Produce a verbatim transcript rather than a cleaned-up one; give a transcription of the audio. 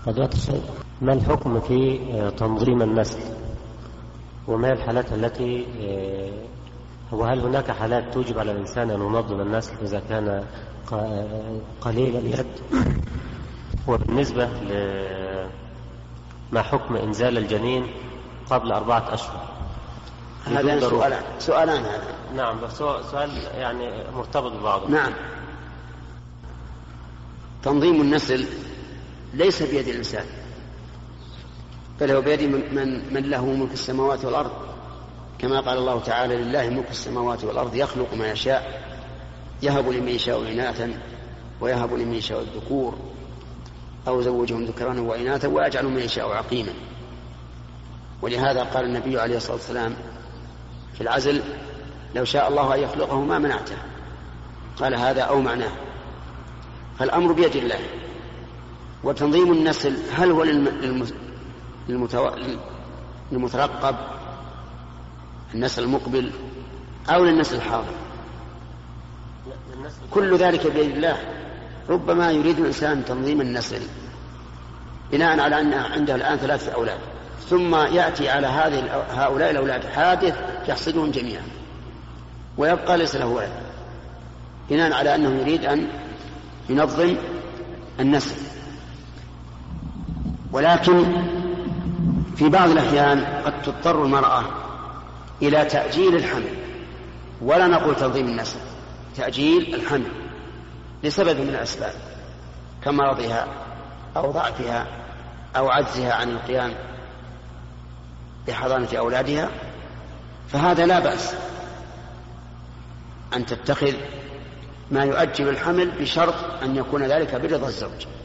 فضيلة الشيخ، ما الحكم في تنظيم النسل؟ وما الحالات التي وهل هناك حالات توجب على الإنسان أن ينظم النسل إذا كان قليل اليد؟ وبالنسبة لما حكم إنزال الجنين قبل أربعة أشهر؟ هذا سؤالان سؤالان هذا. نعم، بس سؤال يعني مرتبط ببعضه. نعم. تنظيم النسل ليس بيد الإنسان، بل هو بيد من, من له ملك السماوات والأرض، كما قال الله تعالى: لله ملك السماوات والأرض يخلق ما يشاء يهب لمن يشاء إناثا ويهب لمن يشاء الذكور أو زوجهم ذكرانا وإناثا ويجعل من يشاء عقيما. ولهذا قال النبي عليه الصلاة والسلام في العزل: لو شاء الله أن يخلقه ما منعته. قال هذا أو معناه. فالأمر بيد الله. وتنظيم النسل هل هو للمترقب النسل المقبل أو للنسل الحاضر؟ كل ذلك بيد الله. ربما يريد الإنسان تنظيم النسل بناء على أن عنده الآن ثلاثة أولاد، ثم يأتي على هذه هؤلاء الأولاد حادث يحصدهم جميعا ويبقى ليس له ولد، بناء على أنه يريد أن ينظم النسل. ولكن في بعض الأحيان قد تضطر المرأة إلى تأجيل الحمل، ولا نقول تنظيم النسل، تأجيل الحمل لسبب من الأسباب كمرضها أو ضعفها أو عجزها عن القيام بحضانة أولادها، فهذا لا بأس أن تتخذ ما يؤجل الحمل بشرط أن يكون ذلك برضا الزوج.